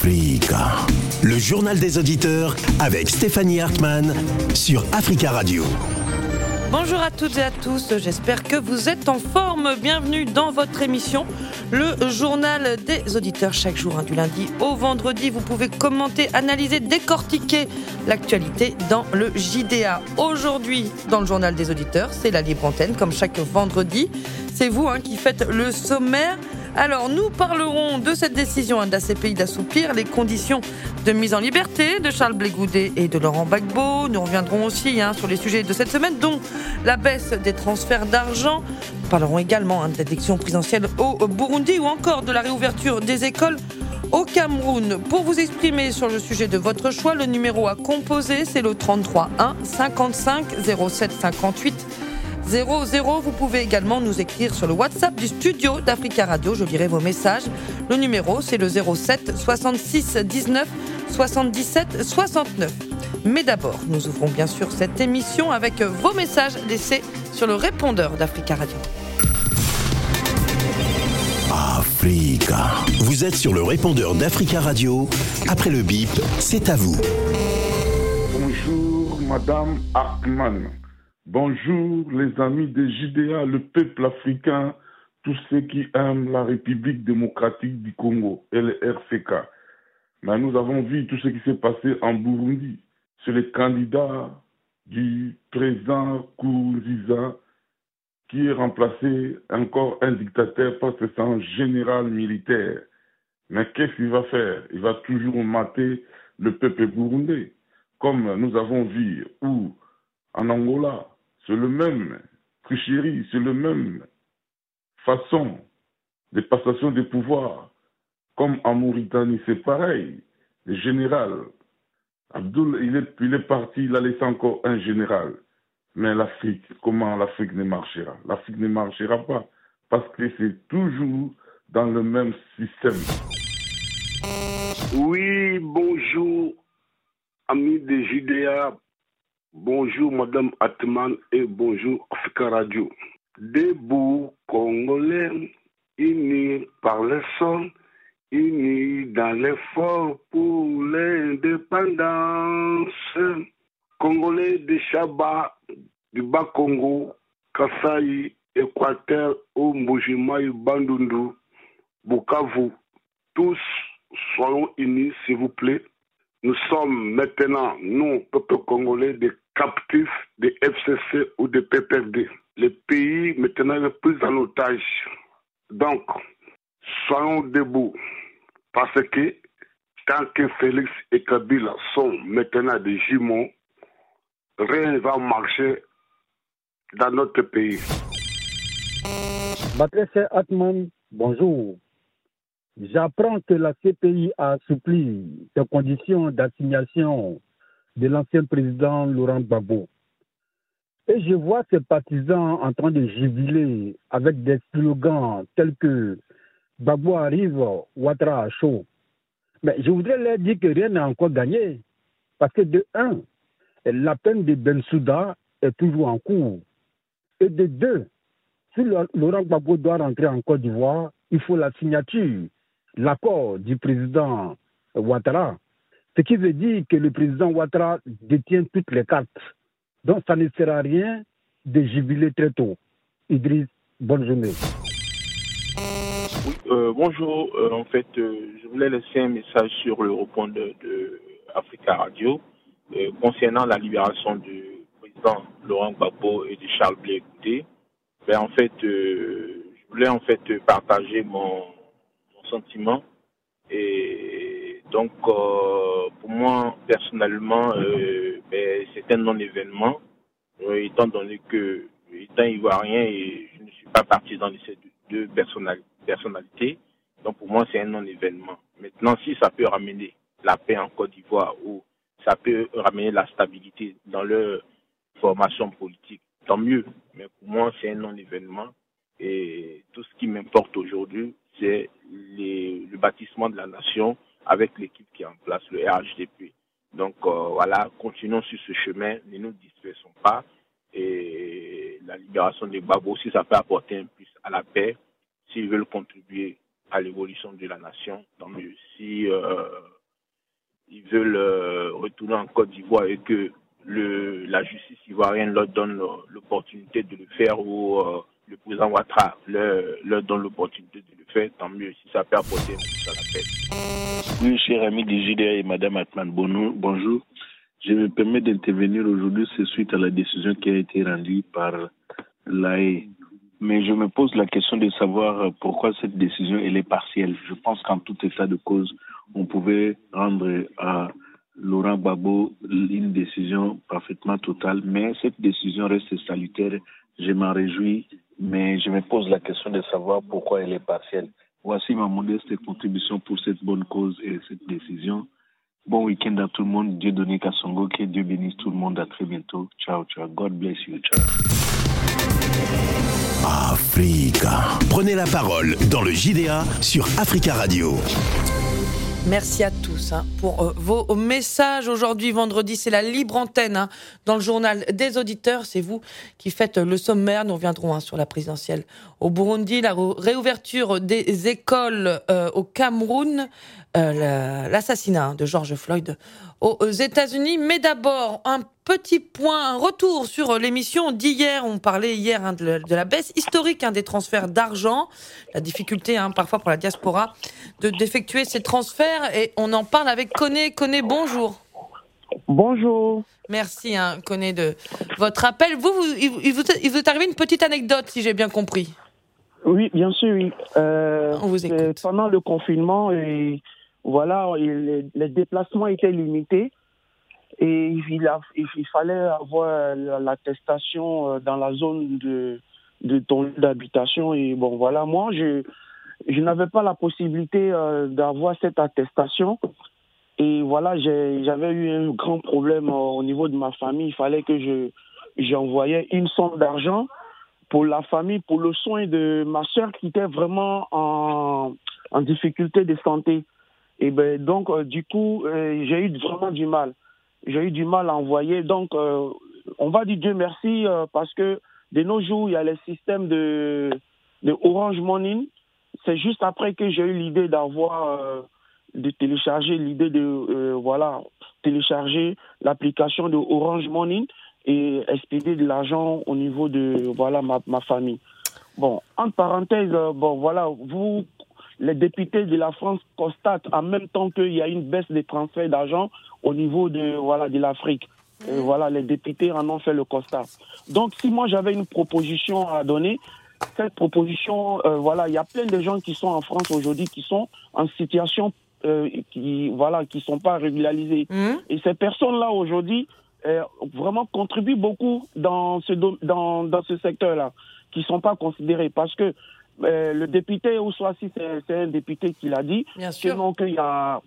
Africa. Le journal des auditeurs avec Stéphanie Hartmann sur Africa Radio. Bonjour à toutes et à tous, j'espère que vous êtes en forme. Bienvenue dans votre émission, le journal des auditeurs. Chaque jour, du lundi au vendredi, vous pouvez commenter, analyser, décortiquer l'actualité dans le JDA. Aujourd'hui, dans le journal des auditeurs, c'est la libre antenne, comme chaque vendredi. C'est vous qui faites le sommaire. Alors, nous parlerons de cette décision de la CPI d'assouplir les conditions de mise en liberté de Charles Blé Goudé et de Laurent Gbagbo. Nous reviendrons aussi sur les sujets de cette semaine, dont la baisse des transferts d'argent. Nous parlerons également de l'élection présidentielle au Burundi ou encore de la réouverture des écoles au Cameroun. Pour vous exprimer sur le sujet de votre choix, le numéro à composer, c'est le 33 1 55 07 58 00. Vous pouvez également nous écrire sur le WhatsApp du studio d'Africa Radio. Je lirai vos messages. Le numéro, c'est le 07 66 19 77 69. Mais d'abord, nous ouvrons bien sûr cette émission avec vos messages laissés sur le répondeur d'Africa Radio. Africa. Vous êtes sur le répondeur d'Africa Radio. Après le bip, c'est à vous. Bonjour, Madame Hartmann. Bonjour les amis de JDA, le peuple africain, tous ceux qui aiment la République démocratique du Congo et le RCK. Mais nous avons vu tout ce qui s'est passé en Burundi. C'est le candidat du président Nkurunziza qui est remplacé encore un dictateur parce que c'est un général militaire. Mais qu'est-ce qu'il va faire? Il va toujours mater le peuple burundais. Comme nous avons vu où en Angola, c'est le même tricherie, c'est le même façon de passation des pouvoirs. Comme en Mauritanie, c'est pareil. Le général, Abdoul, il est parti, il a laissé encore un général. Mais l'Afrique, comment l'Afrique ne marchera? L'Afrique ne marchera pas parce que c'est toujours dans le même système. Oui, bonjour, amis de JDA. Bonjour Madame Hartmann et bonjour Africa Radio. Debout Congolais, unis par le sang, unis dans l'effort pour l'indépendance. Congolais de Chaba, du Bas-Congo, Kasaï, Équateur, Mbujimai, Bandundu, Bukavu, tous soyons unis s'il vous plaît. Nous sommes maintenant, nous, peuple congolais, des captifs des FCC ou des PPRD. Le pays maintenant est pris en otage. Donc, soyons debout. Parce que tant que Félix et Kabila sont maintenant des jumeaux, rien ne va marcher dans notre pays. Patrice Hartmann, bonjour. J'apprends que la CPI a assoupli les conditions d'assignation de l'ancien président Laurent Gbagbo. Et je vois ses partisans en train de jubiler avec des slogans tels que Gbagbo arrive, Ouattara à chaud. Mais je voudrais leur dire que rien n'est encore gagné. Parce que de un, la peine de Bensouda est toujours en cours. Et de deux, si Laurent Gbagbo doit rentrer en Côte d'Ivoire, il faut la signature, l'accord du président Ouattara. Ce qui veut dire que le président Ouattara détient toutes les cartes. Donc ça ne sert à rien de jubiler très tôt. Idriss, bonne journée. Oui, bonjour. Je voulais laisser un message sur le répondeur de Africa Radio concernant la libération du président Laurent Gbagbo et de Charles Blé Goudé. Je voulais partager mon sentiment. Et donc, pour moi, personnellement, c'est un non-événement, étant donné que, étant ivoirien, et je ne suis pas partisan de ces deux personnalités, donc pour moi, c'est un non-événement. Maintenant, si ça peut ramener la paix en Côte d'Ivoire ou ça peut ramener la stabilité dans leur formation politique, tant mieux. Mais pour moi, c'est un non-événement. Et tout ce qui m'importe aujourd'hui, c'est le bâtissement de la nation avec l'équipe qui est en place, le RHDP. Donc voilà, continuons sur ce chemin, ne nous dispersons pas. Et la libération des Gbagbo, si ça peut apporter un plus à la paix, s'ils veulent contribuer à l'évolution de la nation, tant mieux. Si ils veulent retourner en Côte d'Ivoire et que la justice ivoirienne leur donne l'opportunité de le faire ou le président Ouattara leur donne l'opportunité de le faire, tant mieux. Si ça peut apporter, ça l'appelle. Oui, cher ami du JDA et Madame Atman, bonjour. Je me permets d'intervenir aujourd'hui, c'est suite à la décision qui a été rendue par l'AE. Mais je me pose la question de savoir pourquoi cette décision elle est partielle. Je pense qu'en tout état de cause, on pouvait rendre à Laurent Gbagbo une décision parfaitement totale, mais cette décision reste salutaire. Je m'en réjouis, mais je me pose la question de savoir pourquoi elle est partielle. Voici ma modeste contribution pour cette bonne cause et cette décision. Bon week-end à tout le monde. Dieu donné Kassongo, que Dieu bénisse tout le monde. À très bientôt. Ciao, ciao. God bless you. Ciao. Africa. Prenez la parole dans le JDA sur Africa Radio. Merci à tous pour vos messages. Aujourd'hui, vendredi, c'est la libre antenne dans le journal des auditeurs. C'est vous qui faites le sommaire. Nous reviendrons sur la présidentielle au Burundi, la réouverture des écoles au Cameroun, l'assassinat de George Floyd aux États-Unis. Mais d'abord, un petit point, un retour sur l'émission d'hier. On parlait hier de la baisse historique des transferts d'argent, la difficulté parfois pour la diaspora d'effectuer ces transferts. Et on en parle avec Koné. Koné, bonjour. Bonjour. Merci, Koné, de votre appel. Il vous est arrivé une petite anecdote, si j'ai bien compris. Oui, bien sûr, oui. On vous écoute. Pendant le confinement, les déplacements étaient limités et il fallait avoir l'attestation dans la zone de ton lieu d'habitation. Et bon, voilà, moi, je n'avais pas la possibilité d'avoir cette attestation. Et voilà, j'avais eu un grand problème au niveau de ma famille. Il fallait que j'envoyais une somme d'argent pour la famille, pour le soin de ma sœur qui était vraiment en difficulté de santé. Et donc, du coup, j'ai eu vraiment du mal. J'ai eu du mal à envoyer. Donc, on va dire Dieu merci parce que de nos jours, il y a le système de Orange Money. C'est juste après que j'ai eu l'idée de télécharger l'application de Orange Money et expédier de l'argent au niveau de ma famille. Bon, entre parenthèses, les députés de la France constatent en même temps qu'il y a une baisse des transferts d'argent au niveau de l'Afrique. Les députés en ont fait le constat. Donc, si moi j'avais une proposition à donner, cette proposition, il y a plein de gens qui sont en France aujourd'hui qui sont en situation qui sont pas régularisées. Et ces personnes-là aujourd'hui vraiment contribuent beaucoup dans ce secteur-là, qui sont pas considérés parce que le député, ou soit si c'est un député qui l'a dit, sinon qu'il y a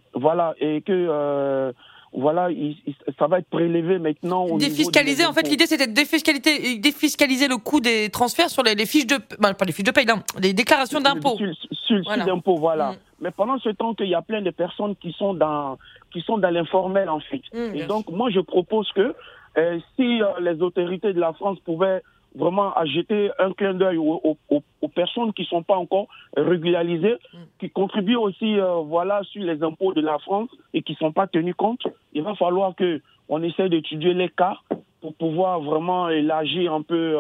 ça va être prélevé maintenant au défiscalisé, en fait, l'idée c'était de défiscaliser le coût des transferts sur les fiches de... pas les fiches de paye, non, les déclarations d'impôts. Sur d'impôts, voilà. Mais pendant ce temps qu'il y a plein de personnes qui sont dans l'informel, en fait. Et donc, moi, je propose que si les autorités de la France pouvaient vraiment à jeter un clin d'œil aux personnes qui ne sont pas encore régularisées, qui contribuent aussi sur les impôts de la France et qui ne sont pas tenus compte. Il va falloir qu'on essaie d'étudier les cas pour pouvoir vraiment élargir un peu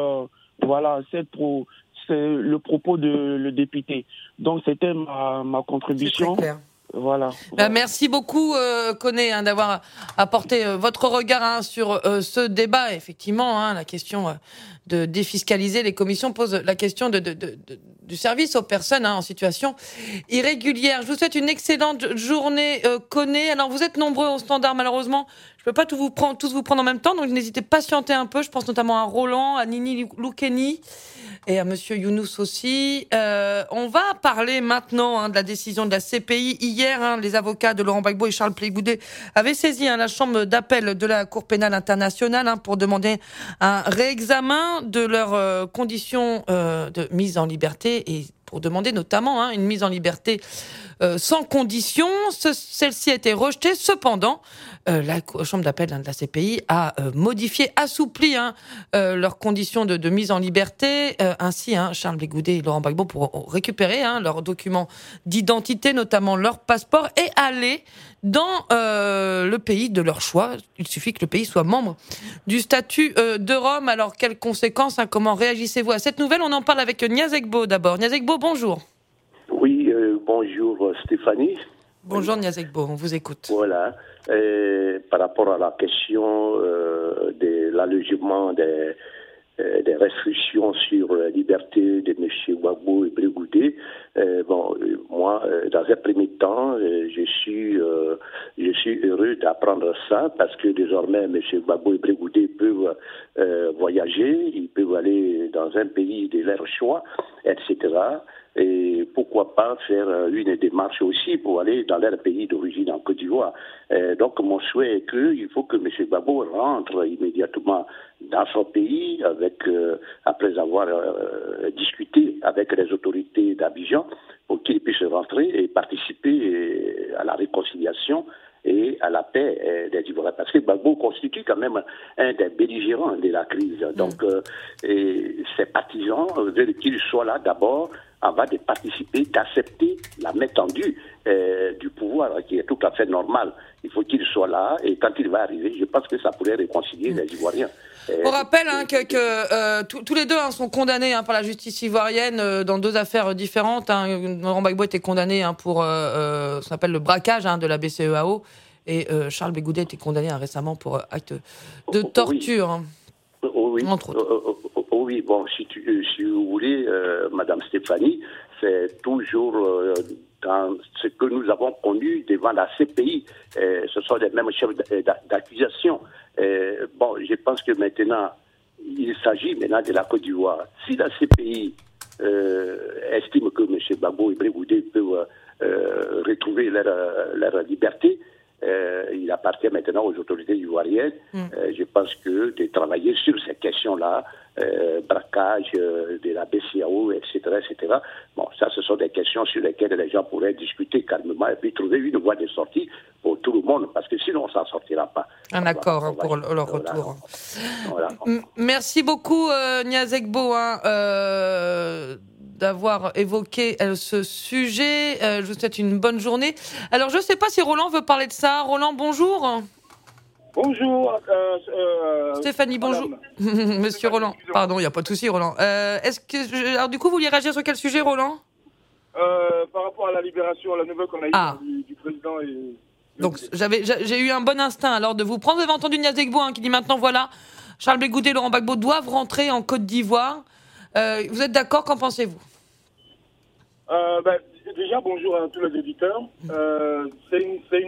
c'est le propos de le député. Donc c'était ma contribution. C'est très clair. Voilà. Merci beaucoup, Koné, d'avoir apporté votre regard sur ce débat. Effectivement, la question de défiscaliser les commissions pose la question du service aux personnes en situation irrégulière. Je vous souhaite une excellente journée, Koné. Alors, vous êtes nombreux au standard, malheureusement. Je ne peux pas tous vous prendre en même temps, donc n'hésitez pas à patienter un peu. Je pense notamment à Roland, à Nini Loukeni et à Monsieur Younous aussi. On va parler maintenant de la décision de la CPI. Hier, les avocats de Laurent Gbagbo et Charles Plégoudé avaient saisi la chambre d'appel de la Cour pénale internationale pour demander un réexamen de leurs conditions de mise en liberté et pour demander notamment une mise en liberté sans condition. Celle-ci a été rejetée. Cependant, la Chambre d'appel de la CPI a assoupli leurs conditions de mise en liberté. Ainsi, Charles Blé Goudet et Laurent Gbagbo pourront récupérer leurs documents d'identité, notamment leur passeport, et aller dans le pays de leur choix. Il suffit que le pays soit membre du statut de Rome. Alors, quelles conséquences, comment réagissez-vous à cette nouvelle? On en parle avec Niazegbo d'abord. Niazegbo, bonjour. Oui, bonjour Stéphanie. Bonjour Niazegbo, on vous écoute. Voilà, par rapport à la question de l'allègement des restrictions sur la liberté de M. Gbagbo et Blé Goudet, moi, dans un premier temps, je suis heureux d'apprendre ça parce que désormais, M. Gbagbo et Blé Goudet peuvent voyager, ils peuvent aller dans un pays de leur choix, etc. Et pourquoi pas faire une démarche aussi pour aller dans leur pays d'origine en Côte d'Ivoire. Donc mon souhait est qu'il faut que M. Gbagbo rentre immédiatement dans son pays après avoir discuté avec les autorités d'Abidjan pour qu'il puisse rentrer et participer à la réconciliation et à la paix des Ivoiriens. Parce que Gbagbo constitue quand même un des belligérants de la crise. Donc ses partisans veulent qu'il soit là d'abord avant de participer, d'accepter la main tendue du pouvoir, qui est tout à fait normal. Il faut qu'il soit là, et quand il va arriver, je pense que ça pourrait réconcilier les Ivoiriens. On rappelle que tous les deux sont condamnés par la justice ivoirienne dans 2 affaires différentes. Laurent Gbagbo était condamné pour ce qu'on appelle le braquage de la BCEAO, et Charles Blé Goudet était condamné récemment pour acte de torture. Oui. Entre autres. Oui, bon, si vous voulez, Madame Stéphanie, c'est toujours dans ce que nous avons connu devant la CPI. Ce sont les mêmes chefs d'accusation. Je pense que maintenant, il s'agit maintenant de la Côte d'Ivoire. Si la CPI estime que M. Gbagbo et Blé Goudet peuvent retrouver leur liberté, il appartient maintenant aux autorités ivoiriennes. Je pense que de travailler sur ces questions-là, braquage de la BCAO, etc., etc. Bon, ça, ce sont des questions sur lesquelles les gens pourraient discuter calmement et puis trouver une voie de sortie pour tout le monde, parce que sinon, on ne s'en sortira pas. Un accord pour leur retour. Voilà. Merci beaucoup, Niazegbo, d'avoir évoqué ce sujet. Je vous souhaite une bonne journée. Alors, je ne sais pas si Roland veut parler de ça. Roland, bonjour. Bonjour. Stéphanie, bonjour. Monsieur Roland. Pardon, il n'y a pas de souci, Roland. Alors, du coup, vous vouliez réagir sur quel sujet, Roland? Par rapport à la libération, la nouvelle qu'on a eue du président et... Donc, j'ai eu un bon instinct alors de vous prendre. Vous avez entendu Niazegbo qui dit maintenant, voilà, Charles Blé Goudet et Laurent Gbagbo doivent rentrer en Côte d'Ivoire. Vous êtes d'accord? Qu'en pensez-vous? Déjà, bonjour à tous les auditeurs. C'est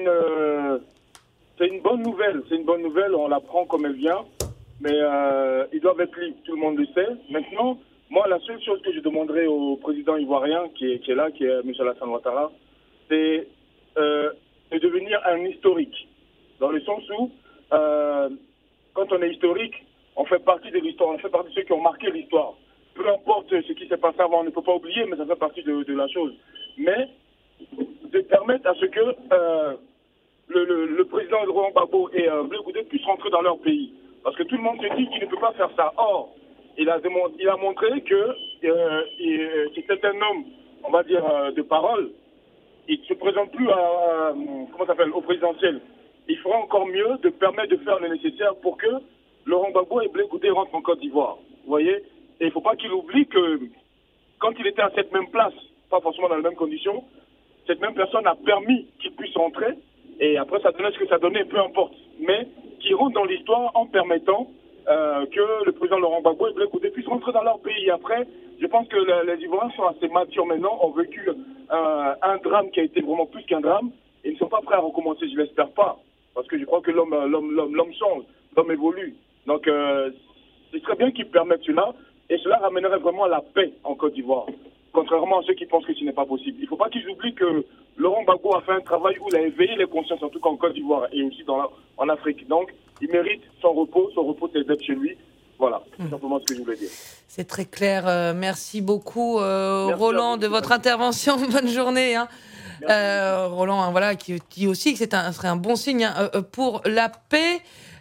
une bonne nouvelle. C'est une bonne nouvelle, on la prend comme elle vient. Mais ils doivent être libres, tout le monde le sait. Maintenant, moi, la seule chose que je demanderais au président ivoirien qui est là, qui est M. Alassane Ouattara, c'est de devenir un historique. Dans le sens où, quand on est historique, on fait partie de l'histoire, on fait partie de ceux qui ont marqué l'histoire. Peu importe ce qui s'est passé avant, on ne peut pas oublier, mais ça fait partie de la chose. Mais de permettre à ce que le président Laurent Gbagbo et Blé Goudet puissent rentrer dans leur pays. Parce que tout le monde se dit qu'il ne peut pas faire ça. Or, il a montré que c'était un homme, on va dire, de parole. Il ne se présente plus au présidentiel. Il fera encore mieux de permettre de faire le nécessaire pour que Laurent Gbagbo et Blé Goudet rentrent en Côte d'Ivoire. Vous voyez? Et il ne faut pas qu'il oublie que quand il était à cette même place, pas forcément dans les mêmes conditions, cette même personne a permis qu'il puisse rentrer. Et après, ça donnait ce que ça donnait, peu importe. Mais qu'il rentre dans l'histoire en permettant que le président Laurent Gbagbo et Blé Goudet puissent rentrer dans leur pays. Après, je pense que les Ivoiriens sont assez matures maintenant, ont vécu un drame qui a été vraiment plus qu'un drame. Et ils ne sont pas prêts à recommencer, je ne l'espère pas. Parce que je crois que l'homme change, l'homme évolue. Donc, ce serait bien qu'ils permettent cela. Et cela ramènerait vraiment la paix en Côte d'Ivoire. Contrairement à ceux qui pensent que ce n'est pas possible. Il ne faut pas qu'ils oublient que Laurent Gbagbo a fait un travail où il a éveillé les consciences, en tout cas en Côte d'Ivoire et aussi en Afrique. Donc, il mérite son repos. Son repos, c'est d'être chez lui. Voilà, c'est simplement ce que je voulais dire. C'est très clair. Merci beaucoup, Roland, de votre intervention. Bonne journée. Roland, voilà, qui dit aussi que ce serait un bon signe pour la paix.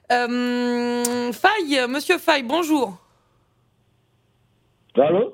Faye, Monsieur Faye, bonjour. Allô ?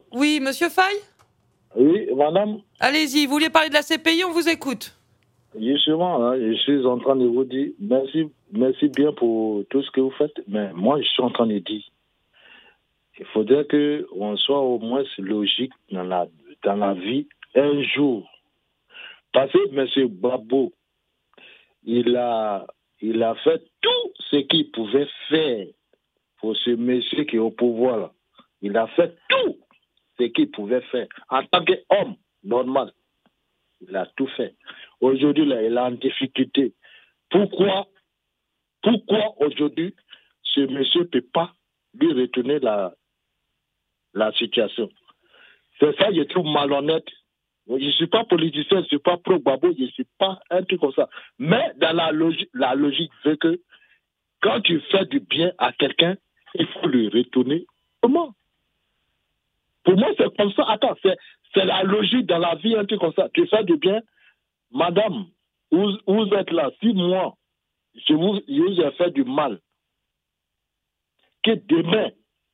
Oui, Monsieur Faye ? Oui, madame. Allez-y, vous vouliez parler de la CPI, on vous écoute. Justement, je suis en train de vous dire merci bien pour tout ce que vous faites, mais moi, je suis en train de dire, il faudrait qu'on soit au moins logique dans la vie un jour. Parce que M. Gbagbo, il a fait tout ce qu'il pouvait faire pour ce monsieur qui est au pouvoir là. Il a fait tout ce qu'il pouvait faire en tant qu'homme normal. Il a tout fait. Aujourd'hui, là, il est en difficulté. Pourquoi aujourd'hui, ce monsieur ne peut pas lui retourner la situation? C'est ça, je trouve malhonnête. Je ne suis pas politicien, je ne suis pas pro-Gbagbo, je ne suis pas un truc comme ça. Mais dans la logique veut que quand tu fais du bien à quelqu'un, il faut lui retourner. Comment? Pour moi, c'est comme ça. Attends, c'est la logique dans la vie, un truc comme ça. Tu fais du bien, madame, vous êtes là. Si moi, je vous ai fait du mal, que demain,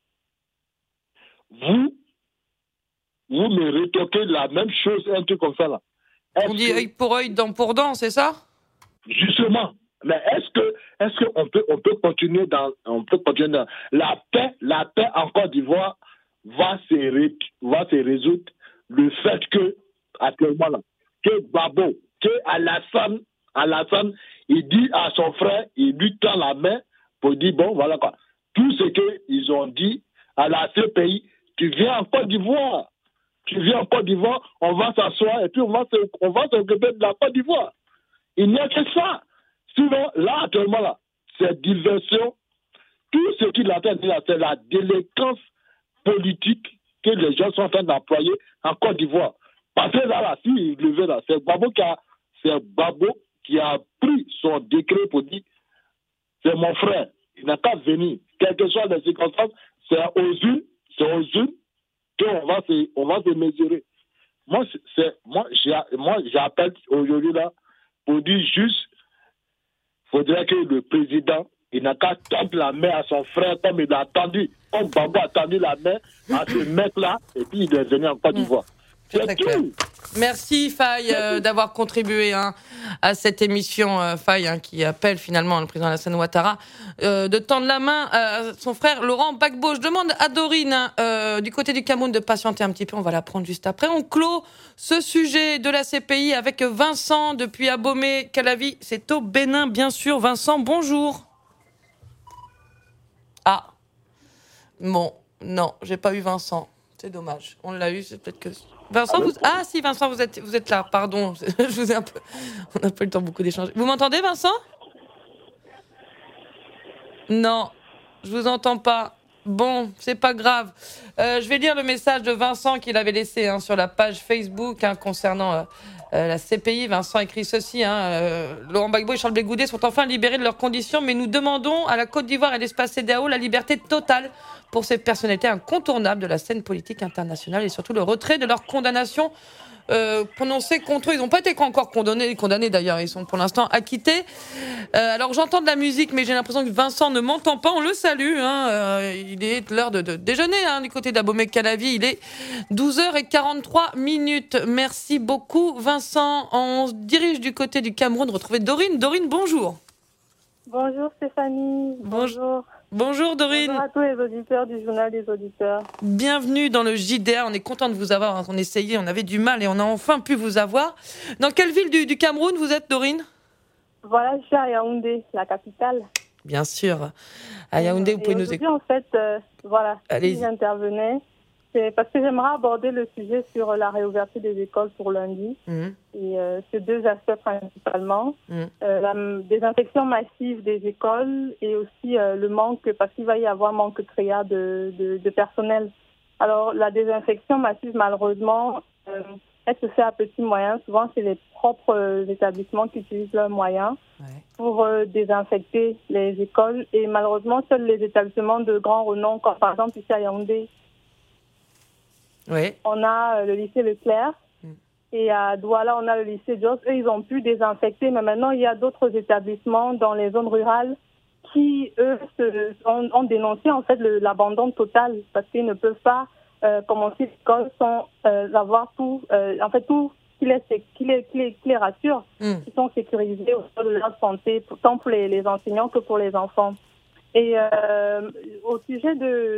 vous me retoquez la même chose, un truc comme ça là. On dit œil pour œil, dent pour dent, c'est ça? Justement. Mais est-ce qu'on peut continuer dans la paix en Côte d'Ivoire va se résoudre le fait que actuellement là, que Gbagbo, que Alassane, il dit à son frère, il lui tend la main pour dire bon voilà quoi. Tout ce qu'ils ont dit à la CPI, tu viens en Côte d'Ivoire. On va s'asseoir et puis on va s'occuper de la Côte d'Ivoire. Il n'y a que ça. Sinon, là, actuellement, là, c'est diversion. Tout ce qu'il a fait, c'est la délinquance politique que les gens sont en train d'employer en Côte d'Ivoire. Parce que là, s'il levait là, c'est Gbagbo qui a pris son décret pour dire c'est mon frère, il n'a qu'à venir. Quelles que soient les circonstances, c'est aux unes qu'on va se mesurer. Moi, j'appelle aujourd'hui là pour dire juste, il faudrait que le président, il n'a qu'à tendre la main à son frère comme il a attendu, comme Gbagbo a tendu la main à ce mec-là, et puis il est venu en Côte d'Ivoire. C'est tout. Merci Faye d'avoir contribué à cette émission, Faye, qui appelle finalement le président Alassane Ouattara de tendre la main à son frère Laurent Gbagbo. Je demande à Dorine du côté du Cameroun de patienter un petit peu, on va la prendre juste après. On clôt ce sujet de la CPI avec Vincent depuis Abomey-Calavi. C'est au Bénin bien sûr. Vincent, bonjour. Ah, bon, non, j'ai pas eu Vincent. C'est dommage. On l'a eu, c'est peut-être que... Vincent, Vincent, vous êtes là, pardon. Je vous ai on n'a pas eu le temps beaucoup d'échanger. Vous m'entendez, Vincent? Non, je vous entends pas. Bon, c'est pas grave. Je vais lire le message de Vincent qu'il avait laissé sur la page Facebook concernant la CPI. Vincent écrit ceci. Laurent Gbagbo et Charles Blé Goudé sont enfin libérés de leurs conditions, mais nous demandons à la Côte d'Ivoire et l'espace CEDEAO la liberté totale pour ces personnalités incontournables de la scène politique internationale et surtout le retrait de leur condamnation prononcée contre eux. Ils n'ont pas été encore condamnés d'ailleurs, ils sont pour l'instant acquittés. Alors j'entends de la musique, mais j'ai l'impression que Vincent ne m'entend pas. On le salue, il est l'heure de déjeuner du côté d'Abomey-Calavi. Il est 12h43. Merci beaucoup Vincent. On se dirige du côté du Cameroun, retrouver Dorine. Dorine, bonjour. Bonjour Stéphanie. Bonjour. Bonjour Dorine. Bonjour à tous les auditeurs du Journal des auditeurs. Bienvenue dans le JDA, on est content de vous avoir. On essayait, on avait du mal et on a enfin pu vous avoir. Dans quelle ville du Cameroun vous êtes, Dorine? Voilà, je suis à Yaoundé, la capitale. Bien sûr. À Yaoundé, vous pouvez nous écouter. En fait, si j'intervenais, c'est parce que j'aimerais aborder le sujet sur la réouverture des écoles pour lundi. Et sur deux aspects principalement. La désinfection massive des écoles et aussi le manque, parce qu'il va y avoir manque criard de personnel. Alors, la désinfection massive, malheureusement, elle se fait à petits moyens. Souvent, c'est les propres établissements qui utilisent leurs moyens pour désinfecter les écoles. Et malheureusement, seuls les établissements de grand renom, comme par exemple ici à Yaoundé, on a le lycée Leclerc, Et à Douala, on a le lycée Jos. Eux, ils ont pu désinfecter, mais maintenant, il y a d'autres établissements dans les zones rurales qui, eux, ont dénoncé en fait l'abandon total parce qu'ils ne peuvent pas commencer l'école sans avoir tout, tout qui les rassure, qui sont sécurisés au niveau de leur santé, tant pour les enseignants que pour les enfants. Et au sujet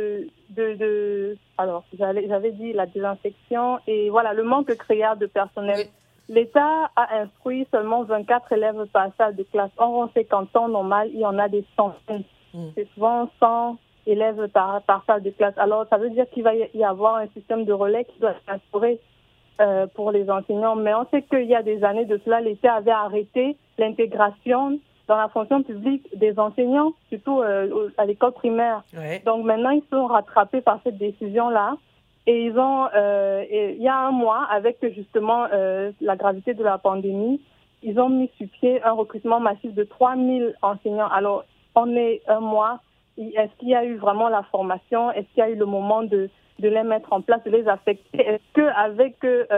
alors j'avais dit la désinfection et voilà le manque criard de personnel. Oui. L'État a instruit seulement 24 élèves par salle de classe. Or, on sait qu'en temps normal, il y en a des centaines. C'est souvent 100 élèves par salle de classe. Alors, ça veut dire qu'il va y avoir un système de relais qui doit être instauré pour les enseignants. Mais on sait qu'il y a des années de cela, l'État avait arrêté l'intégration dans la fonction publique des enseignants, surtout à l'école primaire. Ouais. Donc maintenant, ils sont rattrapés par cette décision-là. Et ils ont, il y a un mois, avec justement la gravité de la pandémie, ils ont mis sur pied un recrutement massif de 3000 enseignants. Alors, on est un mois. Est-ce qu'il y a eu vraiment la formation? Est-ce qu'il y a eu le moment de les mettre en place, de les affecter? Est-ce qu'avec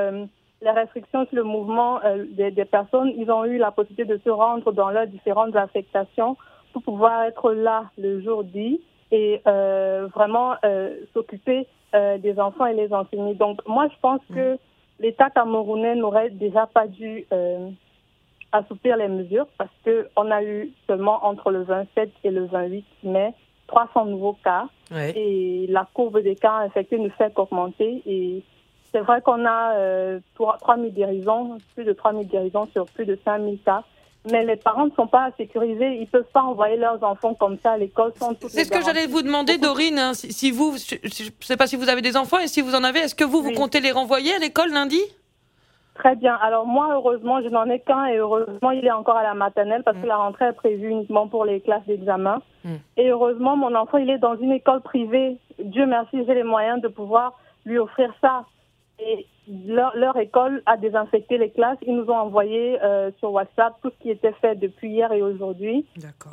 les restrictions sur le mouvement des personnes, ils ont eu la possibilité de se rendre dans leurs différentes affectations pour pouvoir être là le jour dit et vraiment s'occuper des enfants et les enseigner. Donc moi, je pense que l'État camerounais n'aurait déjà pas dû assouplir les mesures parce qu'on a eu seulement entre le 27 et le 28 mai 300 nouveaux cas et la courbe des cas infectés ne fait qu'augmenter et c'est vrai qu'on a 3000 guérisons, plus de 3000 guérisons sur plus de 5000 cas. Mais les parents ne sont pas sécurisés. Ils ne peuvent pas envoyer leurs enfants comme ça à l'école sans toutes les garanties. C'est ce que j'allais vous demander, Dorine. Hein, si vous, je ne sais pas si vous avez des enfants et si vous en avez, est-ce que vous comptez les renvoyer à l'école lundi? Très bien. Alors moi, heureusement, je n'en ai qu'un et heureusement, il est encore à la maternelle parce que la rentrée est prévue uniquement pour les classes d'examen. Et heureusement, mon enfant, il est dans une école privée. Dieu merci, j'ai les moyens de pouvoir lui offrir ça. Et leur école a désinfecté les classes. Ils nous ont envoyé sur WhatsApp tout ce qui était fait depuis hier et aujourd'hui.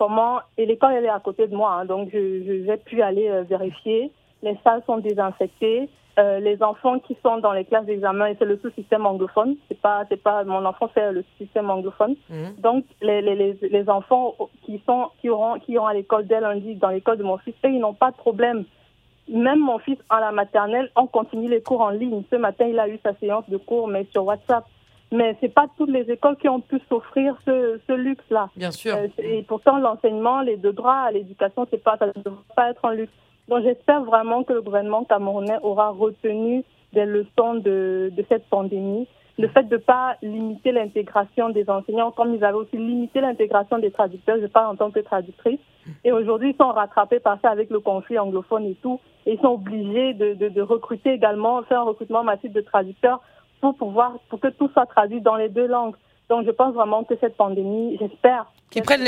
Et l'école, elle est à côté de moi, hein, donc j'ai pu aller vérifier. Les salles sont désinfectées. Les enfants qui sont dans les classes d'examen, et c'est le sous-système anglophone. C'est pas mon enfant, c'est le système anglophone. Donc les enfants qui iront à l'école dès lundi dans l'école de mon fils, ils n'ont pas de problème. Même mon fils à la maternelle, on continue les cours en ligne. Ce matin, il a eu sa séance de cours, mais sur WhatsApp. Mais c'est pas toutes les écoles qui ont pu s'offrir ce luxe-là. Bien sûr. Et pourtant, l'enseignement, les droits à l'éducation, ça ne devrait pas être un luxe. Donc, j'espère vraiment que le gouvernement camerounais aura retenu des leçons de cette pandémie. Le fait de ne pas limiter l'intégration des enseignants, comme ils avaient aussi limité l'intégration des traducteurs, je parle en tant que traductrice. Et aujourd'hui, ils sont rattrapés par ça avec le conflit anglophone et tout. Et ils sont obligés de recruter également, faire un recrutement massif de traducteurs pour que tout soit traduit dans les deux langues. Donc, je pense vraiment que cette pandémie, j'espère qui prennent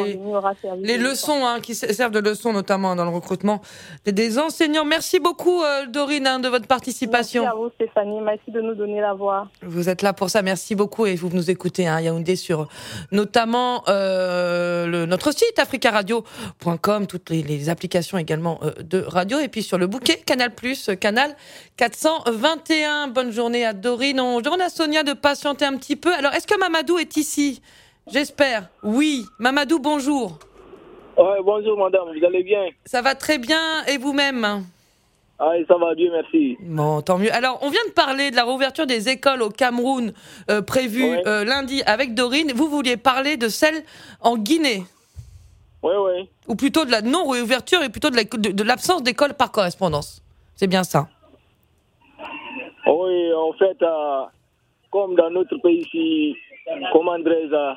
les leçons, hein, qui servent de leçons notamment dans le recrutement des enseignants. Merci beaucoup, Dorine, de votre participation. Merci à vous, Stéphanie. Merci de nous donner la voix. Vous êtes là pour ça. Merci beaucoup et vous nous écoutez à Yaoundé sur notamment notre site africaradio.com, toutes les applications également de radio et puis sur le bouquet Canal+, canal 421. Bonne journée à Dorine. On demande à Sonia de patienter un petit peu. Alors, est-ce que Mamadou est ici ? J'espère. Oui. Mamadou, bonjour. Ouais, bonjour madame, vous allez bien? Ça va très bien, et vous-même? Ah, ça va, Dieu merci. Bon, tant mieux. Alors, on vient de parler de la réouverture des écoles au Cameroun prévue lundi avec Dorine. Vous vouliez parler de celle en Guinée? Oui. Ou plutôt de la non-réouverture et plutôt de l'absence d'école par correspondance. C'est bien ça? Oui, en fait, comme dans notre pays ici, comment dirais-je,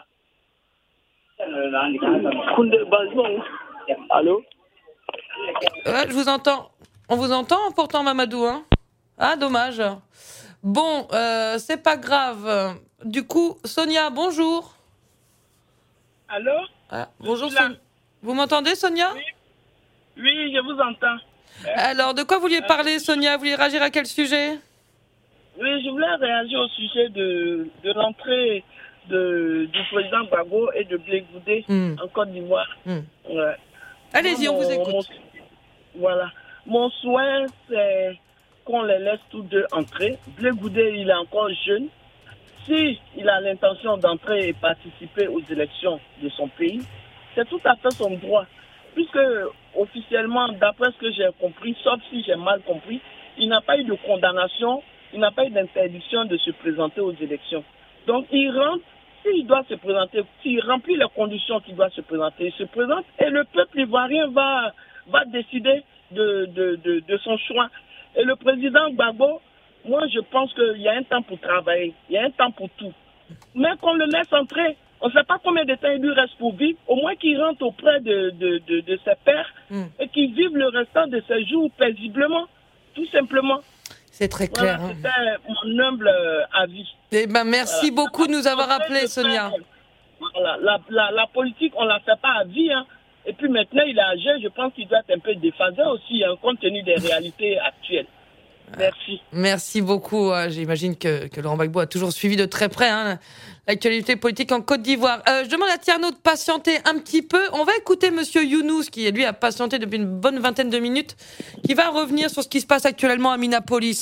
allô? Je vous entends. On vous entend pourtant, Mamadou, hein? Ah, dommage. Bon, c'est pas grave. Du coup, Sonia, bonjour. Allô? Bonjour, Sonia. Vous m'entendez, Sonia? Oui, je vous entends. Alors, de quoi vous vouliez parler, Sonia? Vous vouliez réagir à quel sujet? Oui, je voulais réagir au sujet de l'entrée du président Gbagbo et de Blé Goudé en Côte d'Ivoire. Ouais. Allez-y, on vous écoute. Voilà. Mon souhait, c'est qu'on les laisse tous deux entrer. Blé Goudé, il est encore jeune. s'il a l'intention d'entrer et participer aux élections de son pays, c'est tout à fait son droit. Puisque officiellement, d'après ce que j'ai compris, sauf si j'ai mal compris, il n'a pas eu de condamnation, il n'a pas eu d'interdiction de se présenter aux élections. Donc il rentre, s'il doit se présenter, s'il remplit les conditions qu'il doit se présenter, il se présente et le peuple ivoirien va décider de son choix. Et le président Gbagbo, moi je pense qu'il y a un temps pour travailler, il y a un temps pour tout. Mais qu'on le laisse entrer. On ne sait pas combien de temps il lui reste pour vivre. Au moins qu'il rentre auprès de ses pairs et qu'il vive le restant de ses jours paisiblement, tout simplement. C'est très clair. Voilà, c'était mon humble avis. Eh ben, merci beaucoup de nous avoir appelés, Sonia. Voilà, la politique, on ne la fait pas à vie. Hein. Et puis maintenant, il est âgé, je pense qu'il doit être un peu déphasé aussi, hein, compte tenu des réalités actuelles. Merci. Merci beaucoup. J'imagine que Laurent Gbagbo a toujours suivi de très près l'actualité politique en Côte d'Ivoire. Je demande à Tierno de patienter un petit peu. On va écouter Monsieur Younous, qui lui a patienté depuis une bonne vingtaine de minutes, qui va revenir sur ce qui se passe actuellement à Minneapolis.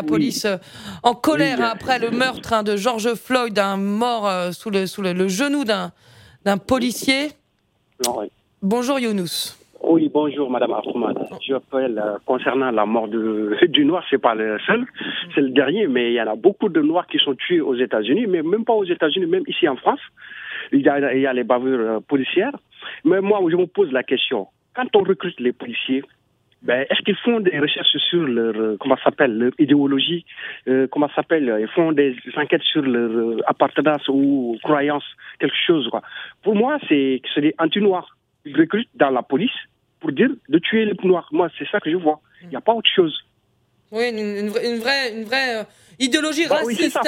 En colère après le meurtre de George Floyd, mort sous le genou d'un policier. Oui. Bonjour Younous. Oui, bonjour Madame Artoumane. Je appelle concernant la mort du Noir, c'est pas le seul, c'est le dernier, mais il y en a beaucoup de Noirs qui sont tués aux États-Unis, mais même pas aux États-Unis, même ici en France. Il y a les bavures policières. Mais moi, je me pose la question, quand on recrute les policiers, est-ce qu'ils font des recherches sur leur idéologie, ils font des enquêtes sur leur appartenance ou croyance, quelque chose, quoi. Pour moi, c'est des anti-noirs. Ils recrutent dans la police pour dire de tuer les noirs. Moi, c'est ça que je vois. Il n'y a pas autre chose. Oui, une vraie idéologie raciste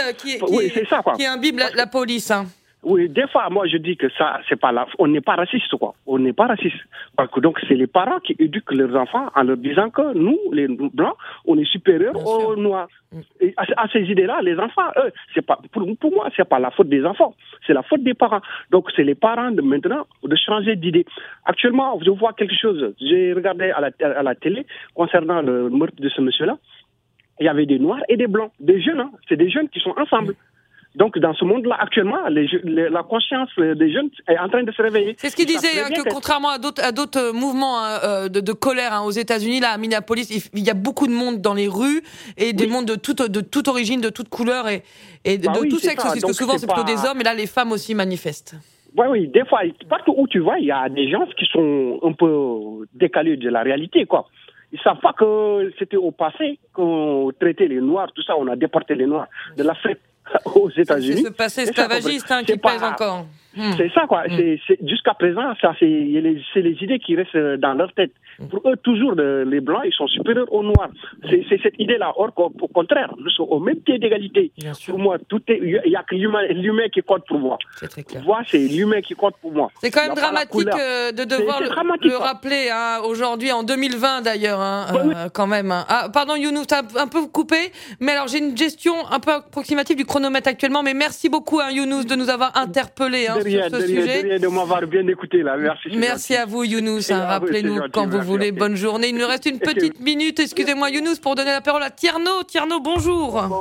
qui imbibe la police. Hein. Oui, des fois, moi, je dis que ça, c'est pas on n'est pas raciste, quoi. On n'est pas raciste. Donc, c'est les parents qui éduquent leurs enfants en leur disant que nous, les Blancs, on est supérieurs aux Noirs. Et à ces idées-là, les enfants, eux, c'est pas, pour moi, c'est pas la faute des enfants. C'est la faute des parents. Donc, c'est les parents maintenant de changer d'idée. Actuellement, je vois quelque chose. J'ai regardé à la télé concernant le meurtre de ce monsieur-là. Il y avait des Noirs et des Blancs. Des jeunes, hein. C'est des jeunes qui sont ensemble. Donc, dans ce monde-là, actuellement, la conscience des jeunes est en train de se réveiller. C'est ce qu'il disait, que contrairement à d'autres mouvements de colère aux États-Unis, là, à Minneapolis, il y a beaucoup de monde dans les rues et des mondes de toute origine, de toute couleur et de tout sexe aussi, parce que souvent c'est plutôt des hommes, et là, les femmes aussi manifestent. Oui, des fois, partout où tu vas, il y a des gens qui sont un peu décalés de la réalité, quoi. Ils ne savent pas que c'était au passé qu'on traitait les Noirs, tout ça, on a déporté les Noirs de l'Afrique aux États-Unis. C'est ce passé esclavagiste qui pèse encore. C'est ça, quoi. Jusqu'à présent, c'est les idées qui restent dans leur tête. Pour eux, toujours, les Blancs, ils sont supérieurs aux Noirs. C'est cette idée-là. Or, au contraire, nous sommes au même pied d'égalité. Pour moi, il n'y a que l'humain qui compte pour moi. C'est très clair. C'est l'humain qui compte pour moi. C'est quand même dramatique de devoir le rappeler aujourd'hui, en 2020 d'ailleurs, quand même. Ah, pardon, Younous, t'as un peu coupé, mais alors j'ai une gestion un peu approximative du chronomètre actuellement, mais merci beaucoup, Younous, de nous avoir interpellés sur ce sujet. De m'avoir bien écouté, là. Merci à vous, Younous. Rappelez-nous quand vous voulez. Bonne journée. Il nous reste une petite minute, excusez-moi, Younous, pour donner la parole à Tierno. Tierno, bonjour.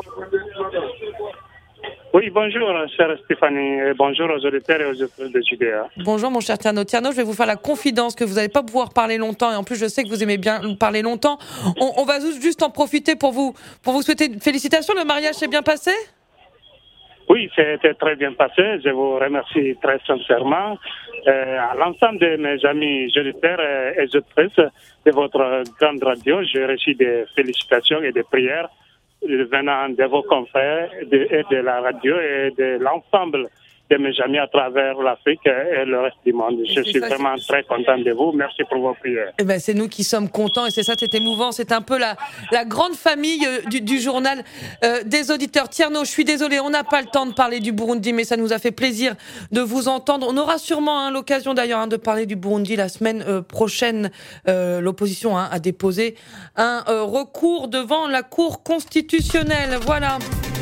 Oui, bonjour, chère Stéphanie. Bonjour aux auditeurs et aux auditeurs de JDA. Bonjour, mon cher Tierno. Tierno, je vais vous faire la confidence que vous n'allez pas pouvoir parler longtemps. Et en plus, je sais que vous aimez bien parler longtemps. On va juste en profiter pour vous souhaiter félicitations. Le mariage s'est bien passé ? Oui, c'était très bien passé. Je vous remercie très sincèrement. À l'ensemble de mes amis auditeurs et auditrices de votre grande radio, j'ai reçu des félicitations et des prières venant de vos confrères et de la radio et de l'ensemble de mes amis à travers l'Afrique et le reste du monde. Je suis vraiment très content de vous. Merci pour vos prières. C'est nous qui sommes contents et c'est émouvant. C'est un peu la grande famille du journal des auditeurs. Tierno, je suis désolée, on n'a pas le temps de parler du Burundi, mais ça nous a fait plaisir de vous entendre. On aura sûrement l'occasion d'ailleurs de parler du Burundi la semaine prochaine. L'opposition a déposé un recours devant la Cour constitutionnelle. Voilà.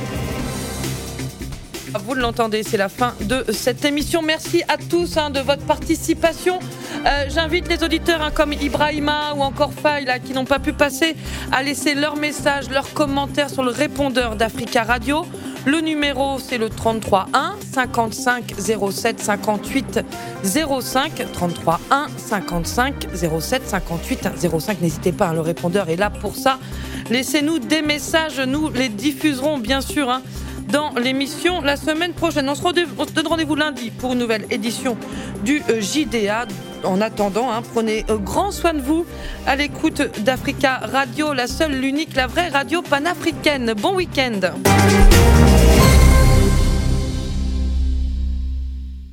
Vous l'entendez, c'est la fin de cette émission. Merci à tous de votre participation. J'invite les auditeurs comme Ibrahima ou encore Faye qui n'ont pas pu passer à laisser leurs messages, leurs commentaires sur le répondeur d'Africa Radio. Le numéro, c'est le 33 1 55 07 58 05. 33 1 55 07 58 05. N'hésitez pas, le répondeur est là pour ça. Laissez-nous des messages, nous les diffuserons bien sûr dans l'émission la semaine prochaine. On se donne rendez-vous lundi pour une nouvelle édition du JDA. En attendant, prenez grand soin de vous à l'écoute d'Africa Radio, la seule, l'unique, la vraie radio panafricaine. Bon week-end.